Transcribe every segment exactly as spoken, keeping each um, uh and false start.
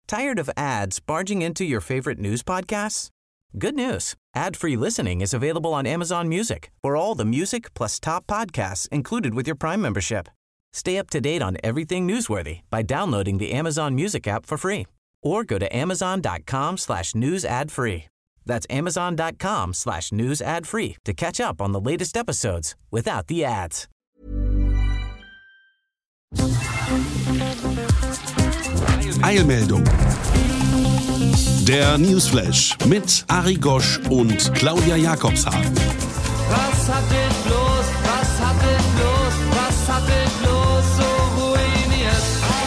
Tired of ads barging into your favorite news podcasts? Good news. Ad-free listening is available on Amazon Music for all the music plus top podcasts included with your Prime membership. Stay up to date on everything newsworthy by downloading the Amazon Music app for free or go to amazon.com slash news ad free. That's amazon.com slash news ad free to catch up on the latest episodes without the ads. Eilmeldung. Der Newsflash mit Ari Gosch und Claudia Jakobshagen. Was hat dich bloß, was hat dich bloß, was hat dich bloß so ruiniert?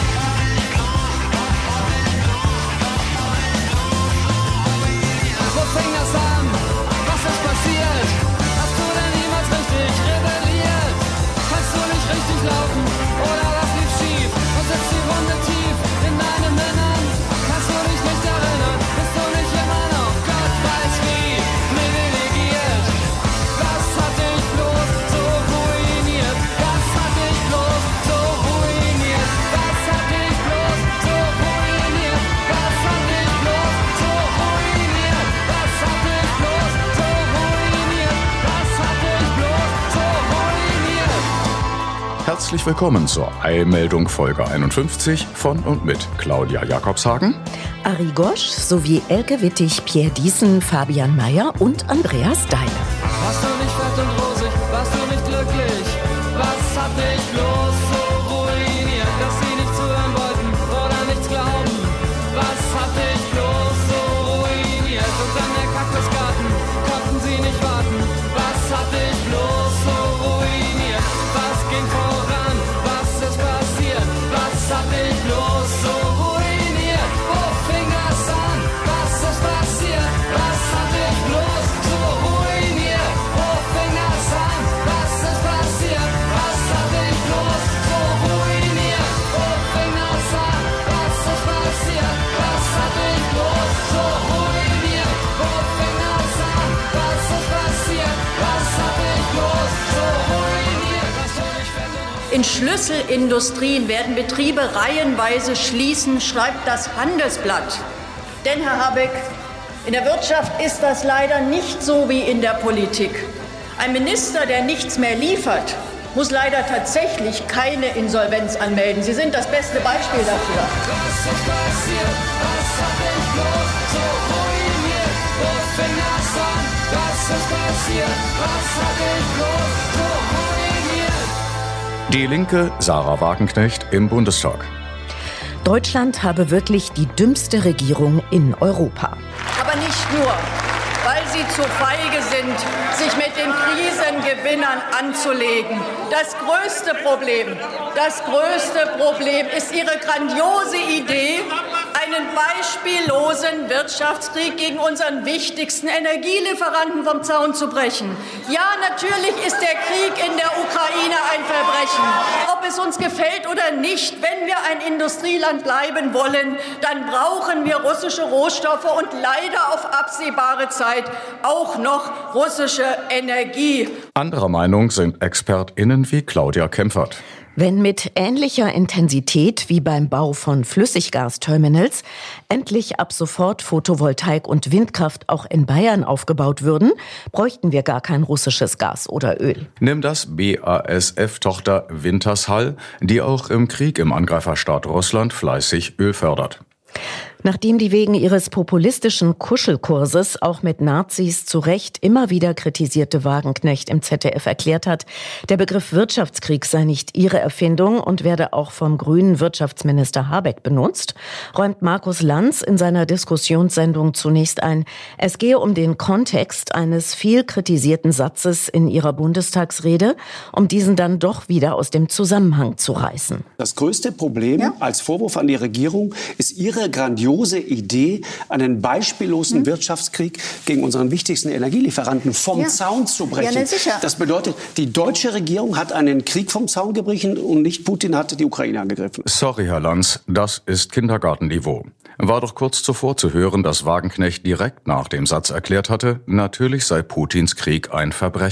Wo fing das an? Was ist passiert? Hast du denn niemals richtig rebelliert? Kannst du nicht richtig laufen? Oder was lief schief? Und sitzt die Wunde tief in deinen Männern? Kannst du dich nicht erinnern? Bist du nicht immer noch Gott weiß wie privilegiert? Was hat dich bloß so ruiniert? Was hat dich bloß so ruiniert? Was hat dich bloß so ruiniert? Was hat dich bloß so ruiniert? Was hat dich bloß so ruiniert? Was hat dich bloß so ruiniert? Herzlich willkommen zur Eilmeldung Folge einundfünfzig von und mit Claudia Jakobshagen, Ari Gosch sowie Elke Wittig, Pierre Diesen, Fabian Mayer und Andreas Deile. Warst du nicht fett und rosig? Warst du nicht glücklich? Was hat dich bloß so ruiniert, dass sie nicht zuhören wollten oder nichts glauben? Was hat dich bloß so ruiniert? Und an der Kaktusgarten konnten sie nicht warten. Was hat dich bloß so ruiniert? Was ging voran? Was ist passiert? Was hat dich bloß so ruiniert? Wo fing das an? Was ist passiert? Was hat dich bloß so ruiniert? Wo fing das an? Was ist passiert? Was hat dich bloß so ruiniert? Wo fing das an? Was ist passiert? Was hat dich bloß so ruiniert? Wo fing das an? Was ist passiert? Was hat dich bloß so ruiniert? Dass du nicht fett und In Schlüsselindustrien werden Betriebe reihenweise schließen, schreibt das Handelsblatt. Denn, Herr Habeck, in der Wirtschaft ist das leider nicht so wie in der Politik. Ein Minister, der nichts mehr liefert, muss leider tatsächlich keine Insolvenz anmelden. Sie sind das beste Beispiel dafür. Was ist passiert? Was hat dich bloß so ruiniert? Wo fing das an? Was ist passiert? Was hat dich bloß so ruiniert? die Linke Sarah Wagenknecht im Bundestag. Deutschland habe wirklich die dümmste Regierung in Europa. Aber nicht nur, weil sie zu feige sind, sich mit den Krisengewinnern anzulegen. Das größte Problem, das größte Problem ist ihre grandiose Idee, einen beispiellosen Wirtschaftskrieg gegen unseren wichtigsten Energielieferanten vom Zaun zu brechen. Ja, natürlich ist der Krieg in der Ukraine ein Verbrechen. Ob es uns gefällt oder nicht, wenn wir ein Industrieland bleiben wollen, dann brauchen wir russische Rohstoffe und leider auf absehbare Zeit auch noch russische Energie. Anderer Meinung sind ExpertInnen wie Claudia Kempfert. Wenn mit ähnlicher Intensität wie beim Bau von Flüssiggasterminals endlich ab sofort Photovoltaik und Windkraft auch in Bayern aufgebaut würden, bräuchten wir gar kein russisches Gas oder Öl. Nimm das B A S F-Tochter Wintershall, die auch im Krieg im Angreiferstaat Russland fleißig Öl fördert. Nachdem die wegen ihres populistischen Kuschelkurses auch mit Nazis zu Recht immer wieder kritisierte Wagenknecht im Z D F erklärt hat, der Begriff Wirtschaftskrieg sei nicht ihre Erfindung und werde auch vom grünen Wirtschaftsminister Habeck benutzt, räumt Markus Lanz in seiner Diskussionssendung zunächst ein, es gehe um den Kontext eines viel kritisierten Satzes in ihrer Bundestagsrede, um diesen dann doch wieder aus dem Zusammenhang zu reißen. Das größte Problem ja? als Vorwurf an die Regierung ist ihre grandiose Idee, einen beispiellosen hm. Wirtschaftskrieg gegen unseren wichtigsten Energielieferanten vom ja. Zaun zu brechen. Ja, sicher. Das bedeutet, die deutsche Regierung hat einen Krieg vom Zaun gebrochen und nicht Putin hat die Ukraine angegriffen. Sorry, Herr Lanz, das ist Kindergartenniveau. War doch kurz zuvor zu hören, dass Wagenknecht direkt nach dem Satz erklärt hatte, natürlich sei Putins Krieg ein Verbrechen.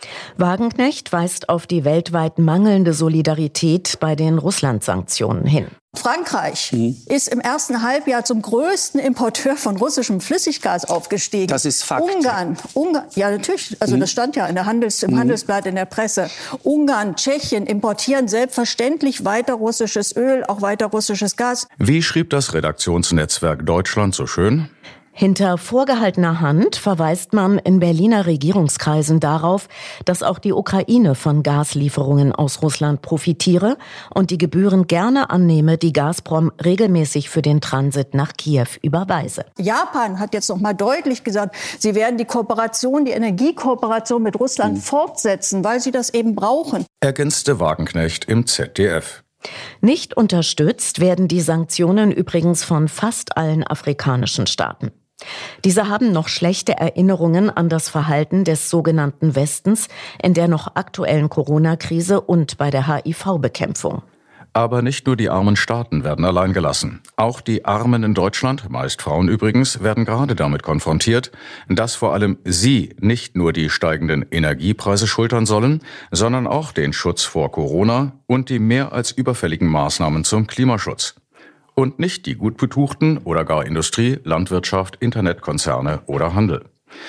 Wagenknecht weist auf die weltweit mangelnde Solidarität bei den Russland-Sanktionen hin. Frankreich mhm. ist im ersten Halbjahr zum größten Importeur von russischem Flüssiggas aufgestiegen. Das ist Fakt. Ungarn, Ungarn ja natürlich, also mhm. das stand ja in der Handels, im mhm. Handelsblatt in der Presse. Ungarn, Tschechien importieren selbstverständlich weiter russisches Öl, auch weiter russisches Gas. Wie schrieb das Redaktionsnetzwerk Deutschland so schön? Hinter vorgehaltener Hand verweist man in Berliner Regierungskreisen darauf, dass auch die Ukraine von Gaslieferungen aus Russland profitiere und die Gebühren gerne annehme, die Gazprom regelmäßig für den Transit nach Kiew überweise. Japan hat jetzt noch mal deutlich gesagt, sie werden die Kooperation, die Energiekooperation mit Russland mhm. fortsetzen, weil sie das eben brauchen. Ergänzte Wagenknecht im Z D F. Nicht unterstützt werden die Sanktionen übrigens von fast allen afrikanischen Staaten. Diese haben noch schlechte Erinnerungen an das Verhalten des sogenannten Westens in der noch aktuellen Corona-Krise und bei der H I V-Bekämpfung. Aber nicht nur die armen Staaten werden allein gelassen. Auch die Armen in Deutschland, meist Frauen übrigens, werden gerade damit konfrontiert, dass vor allem sie nicht nur die steigenden Energiepreise schultern sollen, sondern auch den Schutz vor Corona und die mehr als überfälligen Maßnahmen zum Klimaschutz. Und nicht die gut betuchten oder gar Industrie, Landwirtschaft, Internetkonzerne oder Handel.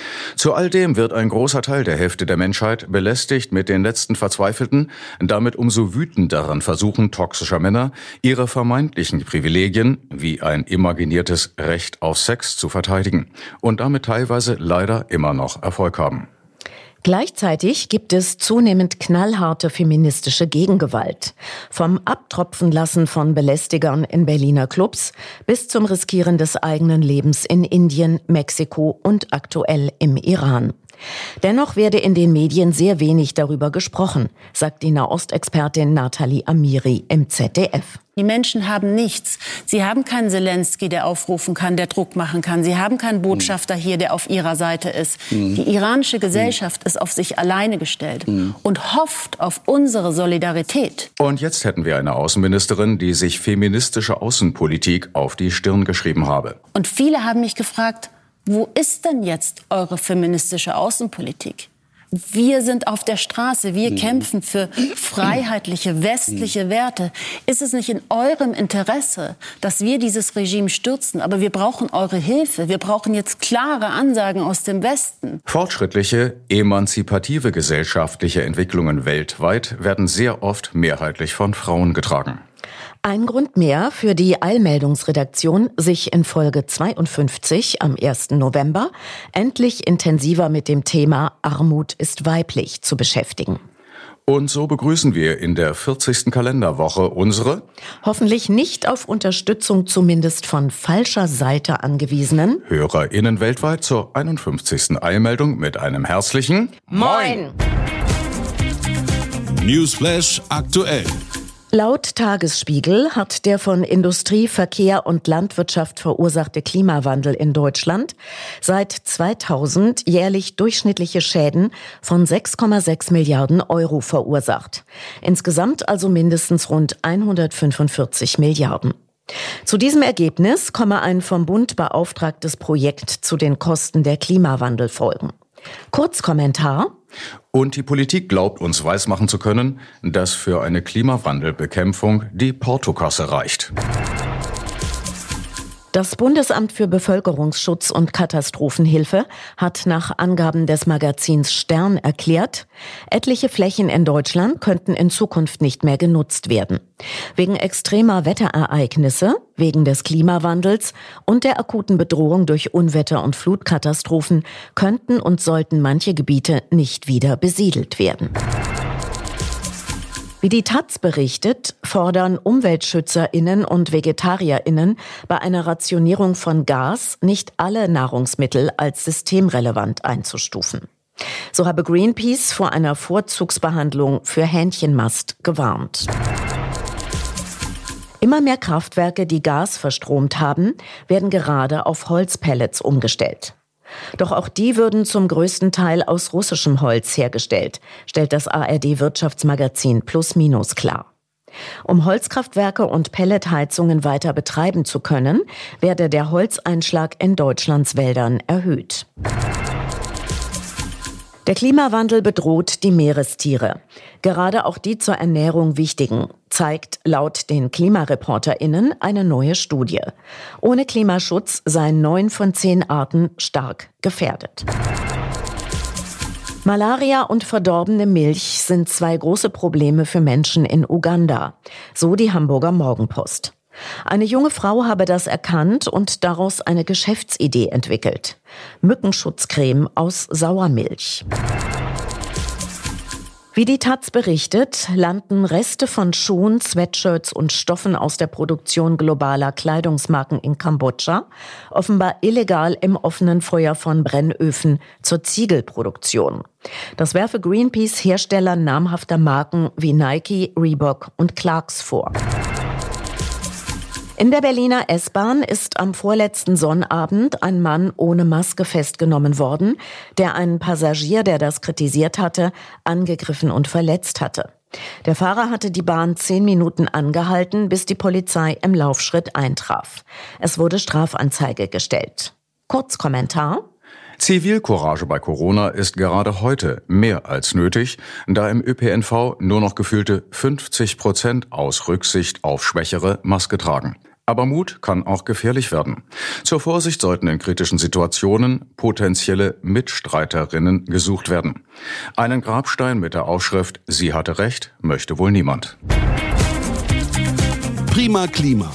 Zu all dem wird ein großer Teil der Hälfte der Menschheit belästigt mit den letzten Verzweifelten, damit umso wütenderen Versuchen toxischer Männer, ihre vermeintlichen Privilegien, wie ein imaginiertes Recht auf Sex, zu verteidigen und damit teilweise leider immer noch Erfolg haben. Gleichzeitig gibt es zunehmend knallharte feministische Gegengewalt. Vom Abtropfenlassen von Belästigern in Berliner Clubs bis zum Riskieren des eigenen Lebens in Indien, Mexiko und aktuell im Iran. Dennoch werde in den Medien sehr wenig darüber gesprochen, sagt die Nahostexpertin Nathalie Amiri im Z D F. Die Menschen haben nichts. Sie haben keinen Zelensky, der aufrufen kann, der Druck machen kann. Sie haben keinen Botschafter hier, der auf ihrer Seite ist. Mhm. Die iranische Gesellschaft mhm. ist auf sich alleine gestellt mhm. und hofft auf unsere Solidarität. Und jetzt hätten wir eine Außenministerin, die sich feministische Außenpolitik auf die Stirn geschrieben habe. Und viele haben mich gefragt, wo ist denn jetzt eure feministische Außenpolitik? Wir sind auf der Straße, wir mhm. kämpfen für freiheitliche, westliche mhm. Werte. Ist es nicht in eurem Interesse, dass wir dieses Regime stürzen? Aber wir brauchen eure Hilfe. Wir brauchen jetzt klare Ansagen aus dem Westen. Fortschrittliche, emanzipative gesellschaftliche Entwicklungen weltweit werden sehr oft mehrheitlich von Frauen getragen. Ein Grund mehr für die Eilmeldungsredaktion, sich in Folge zweiundfünfzig am ersten November endlich intensiver mit dem Thema Armut ist weiblich zu beschäftigen. Und so begrüßen wir in der vierzigsten Kalenderwoche unsere hoffentlich nicht auf Unterstützung zumindest von falscher Seite angewiesenen HörerInnen weltweit zur einundfünfzigsten Eilmeldung mit einem herzlichen Moin! Newsflash aktuell. Laut Tagesspiegel hat der von Industrie, Verkehr und Landwirtschaft verursachte Klimawandel in Deutschland seit zweitausend jährlich durchschnittliche Schäden von sechs Komma sechs Milliarden Euro verursacht. Insgesamt also mindestens rund hundertfünfundvierzig Milliarden. Zu diesem Ergebnis komme ein vom Bund beauftragtes Projekt zu den Kosten der Klimawandelfolgen. Kurzkommentar. Und die Politik glaubt uns weismachen zu können, dass für eine Klimawandelbekämpfung die Portokasse reicht. Das Bundesamt für Bevölkerungsschutz und Katastrophenhilfe hat nach Angaben des Magazins Stern erklärt, etliche Flächen in Deutschland könnten in Zukunft nicht mehr genutzt werden. Wegen extremer Wetterereignisse, wegen des Klimawandels und der akuten Bedrohung durch Unwetter und Flutkatastrophen könnten und sollten manche Gebiete nicht wieder besiedelt werden. Wie die Taz berichtet, fordern UmweltschützerInnen und VegetarierInnen bei einer Rationierung von Gas nicht alle Nahrungsmittel als systemrelevant einzustufen. So habe Greenpeace vor einer Vorzugsbehandlung für Hähnchenmast gewarnt. Immer mehr Kraftwerke, die Gas verstromt haben, werden gerade auf Holzpellets umgestellt. Doch auch die würden zum größten Teil aus russischem Holz hergestellt, stellt das A R D-Wirtschaftsmagazin Plus Minus klar. Um Holzkraftwerke und Pelletheizungen weiter betreiben zu können, werde der Holzeinschlag in Deutschlands Wäldern erhöht. Der Klimawandel bedroht die Meerestiere. Gerade auch die zur Ernährung wichtigen, zeigt laut den KlimareporterInnen eine neue Studie. Ohne Klimaschutz seien neun von zehn Arten stark gefährdet. Malaria und verdorbene Milch sind zwei große Probleme für Menschen in Uganda, so die Hamburger Morgenpost. Eine junge Frau habe das erkannt und daraus eine Geschäftsidee entwickelt. Mückenschutzcreme aus Sauermilch. Wie die Taz berichtet, landen Reste von Schuhen, Sweatshirts und Stoffen aus der Produktion globaler Kleidungsmarken in Kambodscha offenbar illegal im offenen Feuer von Brennöfen zur Ziegelproduktion. Das werfe Greenpeace Herstellern namhafter Marken wie Nike, Reebok und Clarks vor. In der Berliner S-Bahn ist am vorletzten Sonnabend ein Mann ohne Maske festgenommen worden, der einen Passagier, der das kritisiert hatte, angegriffen und verletzt hatte. Der Fahrer hatte die Bahn zehn Minuten angehalten, bis die Polizei im Laufschritt eintraf. Es wurde Strafanzeige gestellt. Kurzkommentar: Zivilcourage bei Corona ist gerade heute mehr als nötig, da im Ö P N V nur noch gefühlte fünfzig Prozent aus Rücksicht auf Schwächere Maske tragen. Aber Mut kann auch gefährlich werden. Zur Vorsicht sollten in kritischen Situationen potenzielle Mitstreiterinnen gesucht werden. Einen Grabstein mit der Aufschrift „Sie hatte recht" möchte wohl niemand. Prima Klima.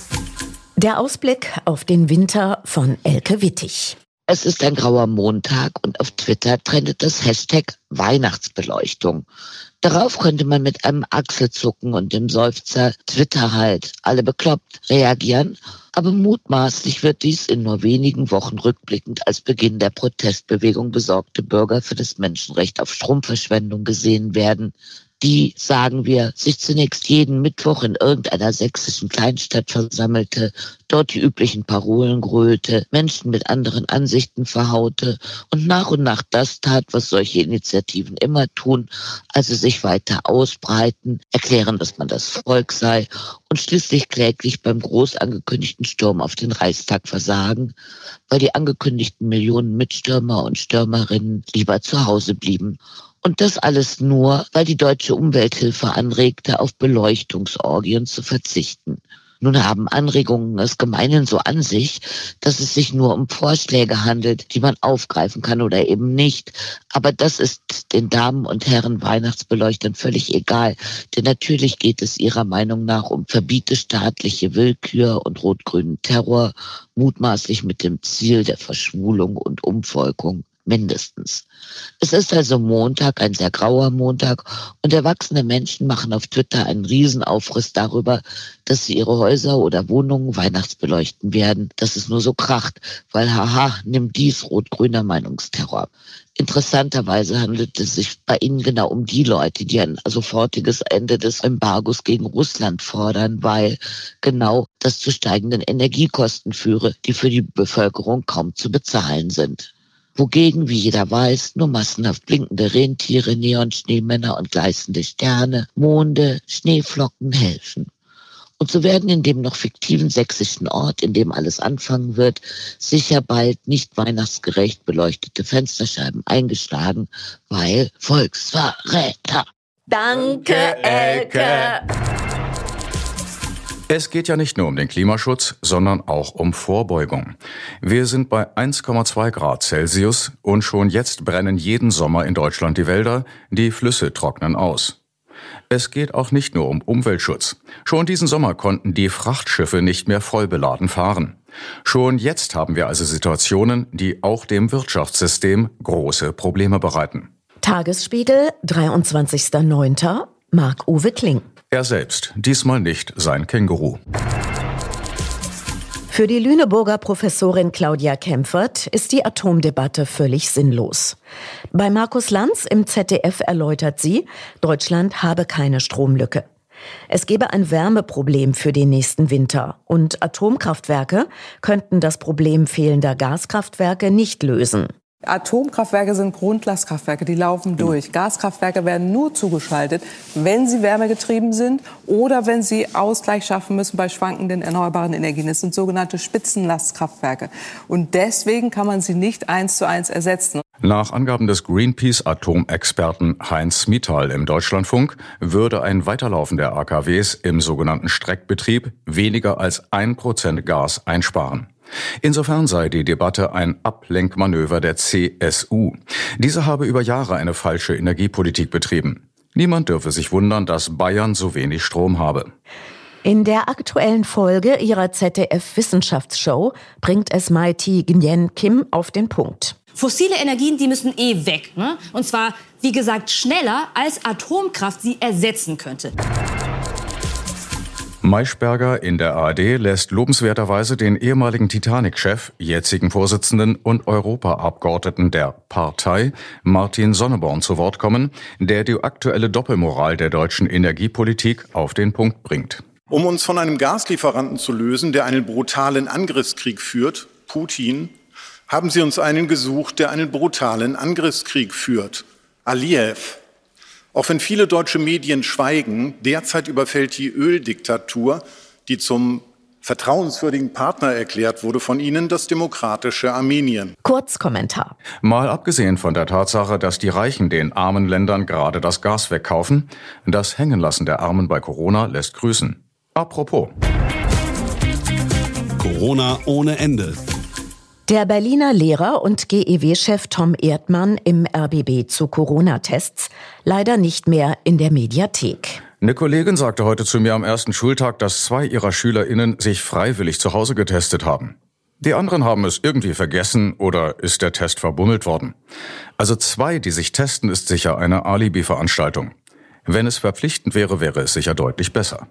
Der Ausblick auf den Winter von Elke Wittig. Es ist ein grauer Montag und auf Twitter trendet das Hashtag Weihnachtsbeleuchtung. Darauf könnte man mit einem Achselzucken und dem Seufzer Twitter halt, alle bekloppt, reagieren. Aber mutmaßlich wird dies in nur wenigen Wochen rückblickend als Beginn der Protestbewegung besorgte Bürger für das Menschenrecht auf Stromverschwendung gesehen werden, die, sagen wir, sich zunächst jeden Mittwoch in irgendeiner sächsischen Kleinstadt versammelte, dort die üblichen Parolen grölte, Menschen mit anderen Ansichten verhaute und nach und nach das tat, was solche Initiativen immer tun, also sich weiter ausbreiten, erklären, dass man das Volk sei und schließlich kläglich beim groß angekündigten Sturm auf den Reichstag versagen, weil die angekündigten Millionen Mitstürmer und Stürmerinnen lieber zu Hause blieben. Und das alles nur, weil die Deutsche Umwelthilfe anregte, auf Beleuchtungsorgien zu verzichten. Nun haben Anregungen es gemeinhin so an sich, dass es sich nur um Vorschläge handelt, die man aufgreifen kann oder eben nicht. Aber das ist den Damen und Herren Weihnachtsbeleuchtern völlig egal, denn natürlich geht es ihrer Meinung nach um verbiete staatliche Willkür und rot-grünen Terror, mutmaßlich mit dem Ziel der Verschwulung und Umvolkung. Mindestens. Es ist also Montag, ein sehr grauer Montag, und erwachsene Menschen machen auf Twitter einen Riesenaufriss darüber, dass sie ihre Häuser oder Wohnungen weihnachtsbeleuchten werden, dass es nur so kracht, weil haha, nimm dies, rot-grüner Meinungsterror. Interessanterweise handelt es sich bei ihnen genau um die Leute, die ein sofortiges Ende des Embargos gegen Russland fordern, weil genau das zu steigenden Energiekosten führe, die für die Bevölkerung kaum zu bezahlen sind. Wogegen, wie jeder weiß, nur massenhaft blinkende Rentiere, Neonschneemänner und gleißende Sterne, Monde, Schneeflocken helfen. Und so werden in dem noch fiktiven sächsischen Ort, in dem alles anfangen wird, sicher bald nicht weihnachtsgerecht beleuchtete Fensterscheiben eingeschlagen, weil Volksverräter. Danke, Elke. Es geht ja nicht nur um den Klimaschutz, sondern auch um Vorbeugung. Wir sind bei eins Komma zwei Grad Celsius und schon jetzt brennen jeden Sommer in Deutschland die Wälder, die Flüsse trocknen aus. Es geht auch nicht nur um Umweltschutz. Schon diesen Sommer konnten die Frachtschiffe nicht mehr voll beladen fahren. Schon jetzt haben wir also Situationen, die auch dem Wirtschaftssystem große Probleme bereiten. Tagesspiegel, dreiundzwanzigster neunter Marc-Uwe Kling. Er selbst, diesmal nicht sein Känguru. Für die Lüneburger Professorin Claudia Kempfert ist die Atomdebatte völlig sinnlos. Bei Markus Lanz im Z D F erläutert sie, Deutschland habe keine Stromlücke. Es gebe ein Wärmeproblem für den nächsten Winter und Atomkraftwerke könnten das Problem fehlender Gaskraftwerke nicht lösen. Atomkraftwerke sind Grundlastkraftwerke, die laufen durch. Gaskraftwerke werden nur zugeschaltet, wenn sie wärmegetrieben sind oder wenn sie Ausgleich schaffen müssen bei schwankenden erneuerbaren Energien. Das sind sogenannte Spitzenlastkraftwerke. Und deswegen kann man sie nicht eins zu eins ersetzen. Nach Angaben des Greenpeace-Atomexperten Heinz Mittal im Deutschlandfunk würde ein Weiterlaufen der A K Ws im sogenannten Streckbetrieb weniger als ein Prozent Gas einsparen. Insofern sei die Debatte ein Ablenkmanöver der C S U. Diese habe über Jahre eine falsche Energiepolitik betrieben. Niemand dürfe sich wundern, dass Bayern so wenig Strom habe. In der aktuellen Folge ihrer Z D F-Wissenschaftsshow bringt es Maiti Nguyen Kim auf den Punkt. Fossile Energien, die müssen eh weg, ne? Und zwar, wie gesagt, schneller als Atomkraft sie ersetzen könnte. Maischberger in der A R D lässt lobenswerterweise den ehemaligen Titanic-Chef, jetzigen Vorsitzenden und Europaabgeordneten der Partei, Martin Sonneborn, zu Wort kommen, der die aktuelle Doppelmoral der deutschen Energiepolitik auf den Punkt bringt. Um uns von einem Gaslieferanten zu lösen, der einen brutalen Angriffskrieg führt, Putin, haben sie uns einen gesucht, der einen brutalen Angriffskrieg führt, Aliyev. Auch wenn viele deutsche Medien schweigen, derzeit überfällt die Öldiktatur, die zum vertrauenswürdigen Partner erklärt wurde von ihnen, das demokratische Armenien. Kurzkommentar. Mal abgesehen von der Tatsache, dass die Reichen den armen Ländern gerade das Gas wegkaufen, das Hängenlassen der Armen bei Corona lässt grüßen. Apropos. Corona ohne Ende. Der Berliner Lehrer- und G E W-Chef Tom Erdmann im R B B zu Corona-Tests leider nicht mehr in der Mediathek. Eine Kollegin sagte heute zu mir am ersten Schultag, dass zwei ihrer SchülerInnen sich freiwillig zu Hause getestet haben. Die anderen haben es irgendwie vergessen oder ist der Test verbummelt worden. Also zwei, die sich testen, ist sicher eine Alibi-Veranstaltung. Wenn es verpflichtend wäre, wäre es sicher deutlich besser.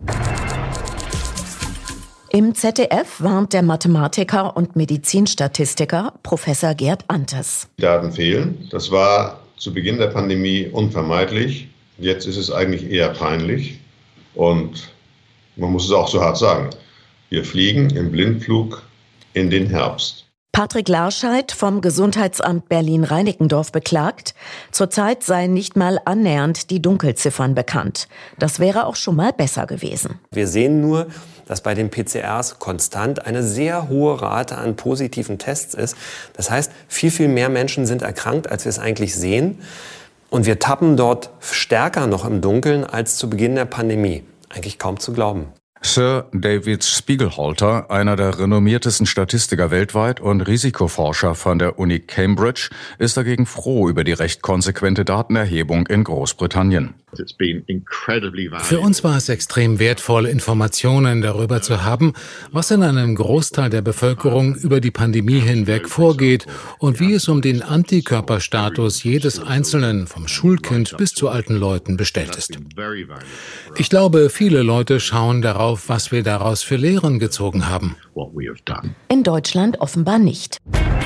Im Z D F warnt der Mathematiker und Medizinstatistiker Professor Gerd Antes. Die Daten fehlen. Das war zu Beginn der Pandemie unvermeidlich. Jetzt ist es eigentlich eher peinlich. Und man muss es auch so hart sagen. Wir fliegen im Blindflug in den Herbst. Patrick Larscheid vom Gesundheitsamt Berlin-Reinickendorf beklagt, zurzeit seien nicht mal annähernd die Dunkelziffern bekannt. Das wäre auch schon mal besser gewesen. Wir sehen nur, dass bei den P C Rs konstant eine sehr hohe Rate an positiven Tests ist. Das heißt, viel, viel mehr Menschen sind erkrankt, als wir es eigentlich sehen. Und wir tappen dort stärker noch im Dunkeln als zu Beginn der Pandemie. Eigentlich kaum zu glauben. Sir David Spiegelhalter, einer der renommiertesten Statistiker weltweit und Risikoforscher von der Uni Cambridge, ist dagegen froh über die recht konsequente Datenerhebung in Großbritannien. Für uns war es extrem wertvoll, Informationen darüber zu haben, was in einem Großteil der Bevölkerung über die Pandemie hinweg vorgeht und wie es um den Antikörperstatus jedes Einzelnen, vom Schulkind bis zu alten Leuten, bestellt ist. Ich glaube, viele Leute schauen darauf, was wir daraus für Lehren gezogen haben. In Deutschland offenbar nicht.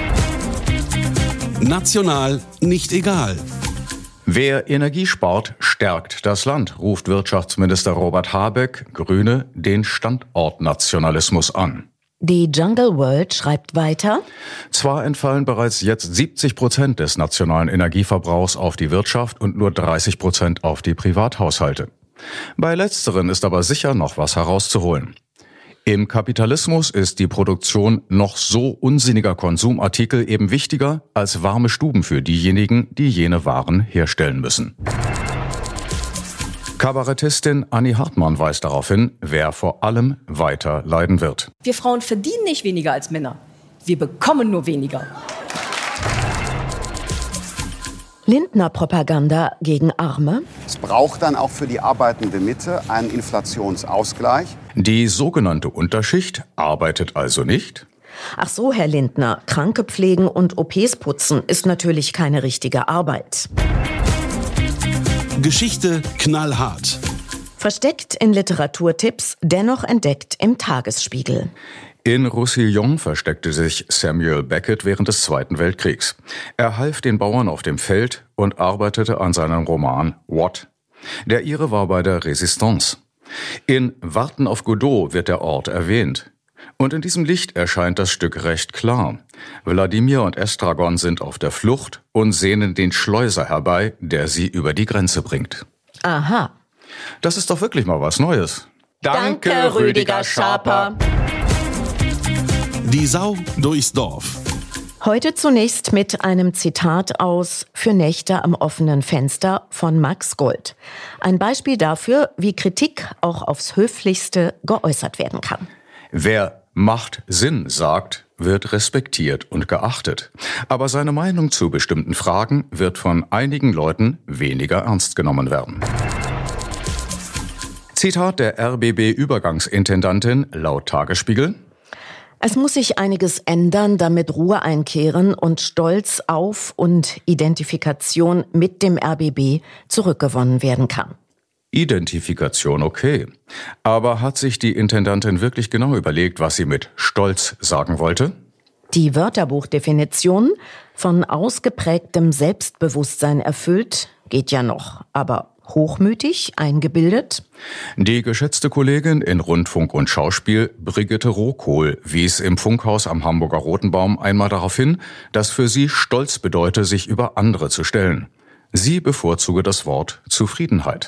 National nicht egal. Wer Energie spart, stärkt das Land, ruft Wirtschaftsminister Robert Habeck, Grüne, den Standortnationalismus an. Die Jungle World schreibt weiter: Zwar entfallen bereits jetzt siebzig Prozent des nationalen Energieverbrauchs auf die Wirtschaft und nur dreißig Prozent auf die Privathaushalte. Bei letzteren ist aber sicher noch was herauszuholen. Im Kapitalismus ist die Produktion noch so unsinniger Konsumartikel eben wichtiger als warme Stuben für diejenigen, die jene Waren herstellen müssen. Kabarettistin Annie Hartmann weist darauf hin, wer vor allem weiter leiden wird. Wir Frauen verdienen nicht weniger als Männer. Wir bekommen nur weniger. Lindner-Propaganda gegen Arme. Es braucht dann auch für die arbeitende Mitte einen Inflationsausgleich. Die sogenannte Unterschicht arbeitet also nicht. Ach so, Herr Lindner, Kranke pflegen und O Ps putzen ist natürlich keine richtige Arbeit. Geschichte knallhart. Versteckt in Literaturtipps, dennoch entdeckt im Tagesspiegel. In Roussillon versteckte sich Samuel Beckett während des Zweiten Weltkriegs. Er half den Bauern auf dem Feld und arbeitete an seinem Roman What? Der Ire war bei der Resistance. In Warten auf Godot wird der Ort erwähnt. Und in diesem Licht erscheint das Stück recht klar. Wladimir und Estragon sind auf der Flucht und sehnen den Schleuser herbei, der sie über die Grenze bringt. Aha. Das ist doch wirklich mal was Neues. Danke, Danke Rüdiger Schaper. Die Sau durchs Dorf. Heute zunächst mit einem Zitat aus Für Nächte am offenen Fenster von Max Gold. Ein Beispiel dafür, wie Kritik auch aufs Höflichste geäußert werden kann. Wer macht Sinn sagt, wird respektiert und geachtet. Aber seine Meinung zu bestimmten Fragen wird von einigen Leuten weniger ernst genommen werden. Zitat der R B B-Übergangsintendantin laut Tagesspiegel: Es muss sich einiges ändern, damit Ruhe einkehren und Stolz auf und Identifikation mit dem R B B zurückgewonnen werden kann. Identifikation okay. Aber hat sich die Intendantin wirklich genau überlegt, was sie mit Stolz sagen wollte? Die Wörterbuchdefinition von ausgeprägtem Selbstbewusstsein erfüllt geht ja noch, aber hochmütig, eingebildet? Die geschätzte Kollegin in Rundfunk und Schauspiel, Brigitte Rohkohl, wies im Funkhaus am Hamburger Rotenbaum einmal darauf hin, dass für sie Stolz bedeute, sich über andere zu stellen. Sie bevorzuge das Wort Zufriedenheit.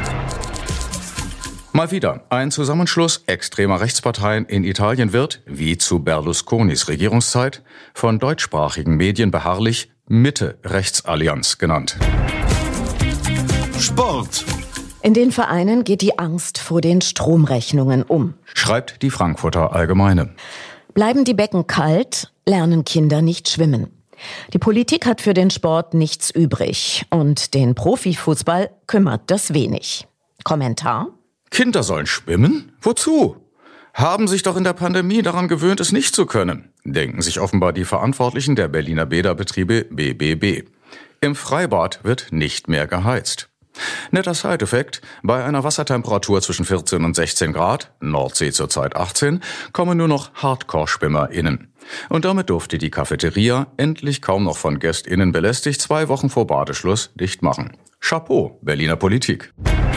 Mal wieder, ein Zusammenschluss extremer Rechtsparteien in Italien wird, wie zu Berlusconis Regierungszeit, von deutschsprachigen Medien beharrlich Mitte-Rechtsallianz genannt. Sport. In den Vereinen geht die Angst vor den Stromrechnungen um, schreibt die Frankfurter Allgemeine. Bleiben die Becken kalt, lernen Kinder nicht schwimmen. Die Politik hat für den Sport nichts übrig und den Profifußball kümmert das wenig. Kommentar? Kinder sollen schwimmen? Wozu? Haben sich doch in der Pandemie daran gewöhnt, es nicht zu können, denken sich offenbar die Verantwortlichen der Berliner Bäderbetriebe B B B. Im Freibad wird nicht mehr geheizt. Netter Side-Effekt: Bei einer Wassertemperatur zwischen vierzehn und sechzehn Grad, Nordsee zurzeit achtzehn, kommen nur noch Hardcore-SchwimmerInnen. Und damit durfte die Cafeteria, endlich kaum noch von GästInnen belästigt, zwei Wochen vor Badeschluss dicht machen. Chapeau, Berliner Politik.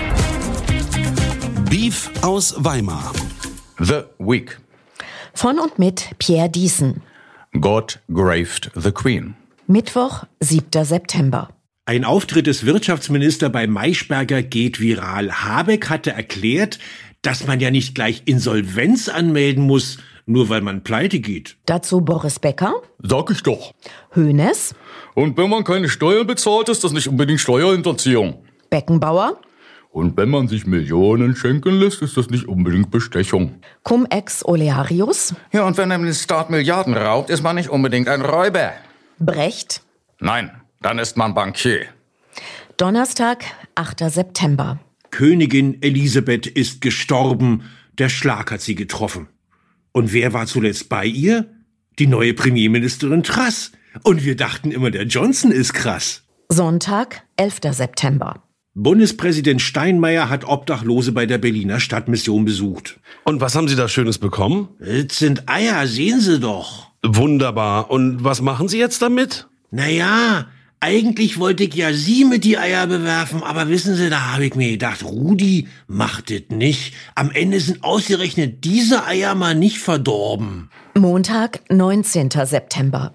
Beef aus Weimar. The Week. Von und mit Pierre Diesen. God graved the Queen. Mittwoch, siebter September. Ein Auftritt des Wirtschaftsministers bei Maischberger geht viral. Habeck hatte erklärt, dass man ja nicht gleich Insolvenz anmelden muss, nur weil man pleite geht. Dazu Boris Becker. Sag ich doch. Hoeneß. Und wenn man keine Steuern bezahlt, ist das nicht unbedingt Steuerhinterziehung. Beckenbauer. Und wenn man sich Millionen schenken lässt, ist das nicht unbedingt Bestechung. Cum-Ex Olearius. Ja, und wenn man den Staat Milliarden raubt, ist man nicht unbedingt ein Räuber. Brecht. Nein, dann ist man Bankier. Donnerstag, achter September. Königin Elisabeth ist gestorben. Der Schlag hat sie getroffen. Und wer war zuletzt bei ihr? Die neue Premierministerin Truss. Und wir dachten immer, der Johnson ist krass. Sonntag, elfter September. Bundespräsident Steinmeier hat Obdachlose bei der Berliner Stadtmission besucht. Und was haben Sie da Schönes bekommen? Das sind Eier, sehen Sie doch. Wunderbar. Und was machen Sie jetzt damit? Naja, eigentlich wollte ich ja Sie mit die Eier bewerfen, aber wissen Sie, da habe ich mir gedacht, Rudi, macht das nicht. Am Ende sind ausgerechnet diese Eier mal nicht verdorben. Montag, neunzehnter September.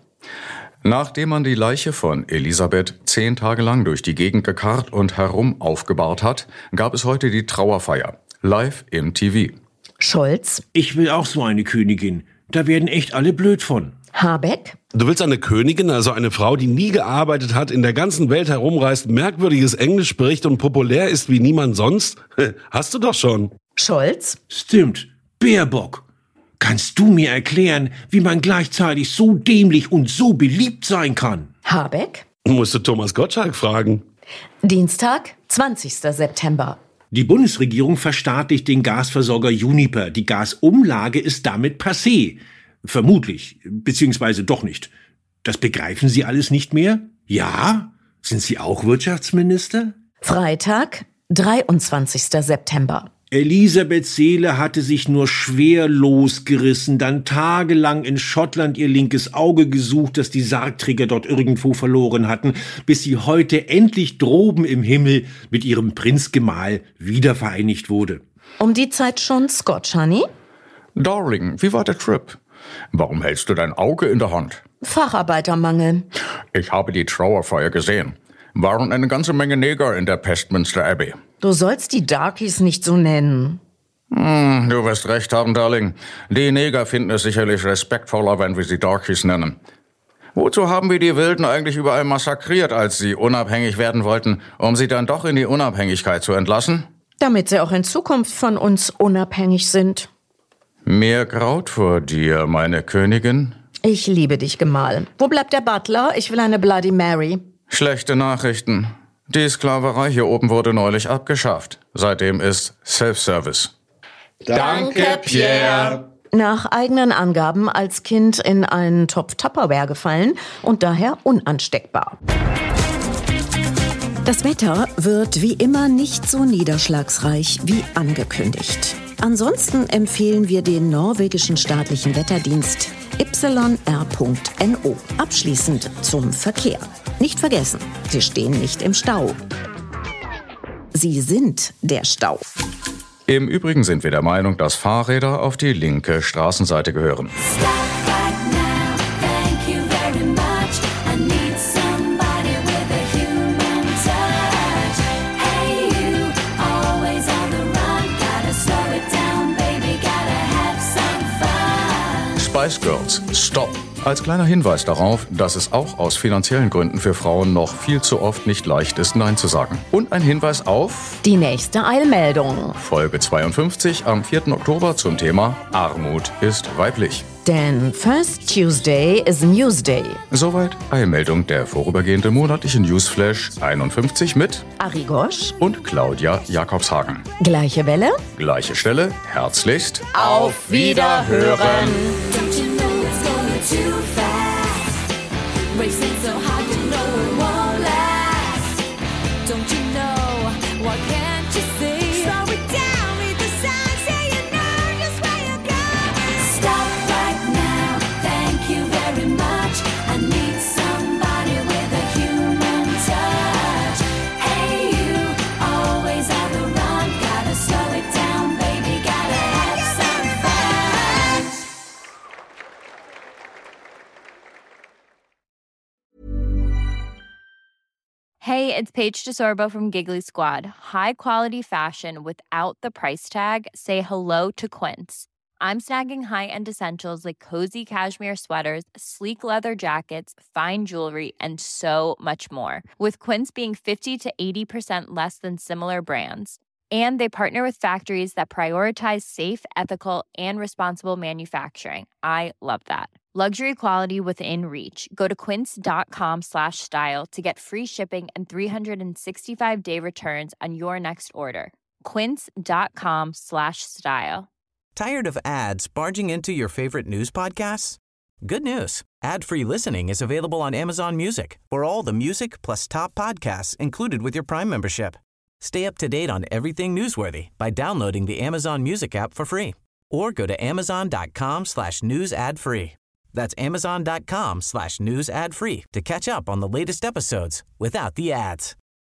Nachdem man die Leiche von Elisabeth zehn Tage lang durch die Gegend gekarrt und herum aufgebahrt hat, gab es heute die Trauerfeier. Live im T V. Scholz. Ich will auch so eine Königin. Da werden echt alle blöd von. Habeck. Du willst eine Königin, also eine Frau, die nie gearbeitet hat, in der ganzen Welt herumreist, merkwürdiges Englisch spricht und populär ist wie niemand sonst? Hast du doch schon. Scholz. Stimmt. Baerbock. Kannst du mir erklären, wie man gleichzeitig so dämlich und so beliebt sein kann? Habeck. Musst du Thomas Gottschalk fragen. Dienstag, zwanzigster September. Die Bundesregierung verstaatlicht den Gasversorger Uniper. Die Gasumlage ist damit passé. Vermutlich, beziehungsweise doch nicht. Das begreifen Sie alles nicht mehr? Ja? Sind Sie auch Wirtschaftsminister? Freitag, dreiundzwanzigster September. Elisabeths Seele hatte sich nur schwer losgerissen, dann tagelang in Schottland ihr linkes Auge gesucht, das die Sargträger dort irgendwo verloren hatten, bis sie heute endlich droben im Himmel mit ihrem Prinzgemahl wiedervereinigt wurde. Um die Zeit schon Scotch, Honey? Darling, wie war der Trip? Warum hältst du dein Auge in der Hand? Facharbeitermangel. Ich habe die Trauerfeier gesehen. Waren eine ganze Menge Neger in der Westminster Abbey. Du sollst die Darkies nicht so nennen. Hm, du wirst recht haben, Darling. Die Neger finden es sicherlich respektvoller, wenn wir sie Darkies nennen. Wozu haben wir die Wilden eigentlich überall massakriert, als sie unabhängig werden wollten, um sie dann doch in die Unabhängigkeit zu entlassen? Damit sie auch in Zukunft von uns unabhängig sind. Mir graut vor dir, meine Königin. Ich liebe dich, Gemahl. Wo bleibt der Butler? Ich will eine Bloody Mary. Schlechte Nachrichten. Die Sklaverei hier oben wurde neulich abgeschafft. Seitdem ist Self-Service. Danke, Pierre. Nach eigenen Angaben als Kind in einen Topf Tupperware gefallen und daher unansteckbar. Das Wetter wird wie immer nicht so niederschlagsreich wie angekündigt. Ansonsten empfehlen wir den norwegischen staatlichen Wetterdienst Y R Punkt N O. Abschließend zum Verkehr. Nicht vergessen, Sie stehen nicht im Stau. Sie sind der Stau. Im Übrigen sind wir der Meinung, dass Fahrräder auf die linke Straßenseite gehören. Spice Girls, Stop. Als kleiner Hinweis darauf, dass es auch aus finanziellen Gründen für Frauen noch viel zu oft nicht leicht ist, Nein zu sagen. Und ein Hinweis auf die nächste Eilmeldung. Folge zweiundfünfzig am vierten Oktober zum Thema Armut ist weiblich. Denn First Tuesday is Newsday. Soweit Eilmeldung der vorübergehende monatliche Newsflash einundfünfzig mit Ari Gosch und Claudia Jakobshagen. Gleiche Welle, gleiche Stelle, herzlichst auf Wiederhören. Too fast, racing so hard you know it won't last. Don't you know, what can't you see? Slow it down, read the signs, say you know just where you're going. Stop right now, thank you very much. I need somebody with a human touch. Hey you, always on the run, gotta slow it down baby, gotta have some fun. Hey, it's Paige DeSorbo from Giggly Squad. High quality fashion without the price tag. Say hello to Quince. I'm snagging high-end essentials like cozy cashmere sweaters, sleek leather jackets, fine jewelry, and so much more. With Quince being fifty to eighty percent less than similar brands. And they partner with factories that prioritize safe, ethical, and responsible manufacturing. I love that. Luxury quality within reach. Go to quince.com slash style to get free shipping and three sixty-five day returns on your next order. Quince.com slash style. Tired of ads barging into your favorite news podcasts? Good news. Ad-free listening is available on Amazon Music for all the music plus top podcasts included with your Prime membership. Stay up to date on everything newsworthy by downloading the Amazon Music app for free or go to amazon.com slash news ad free. That's amazon.com slash news ad free to catch up on the latest episodes without the ads.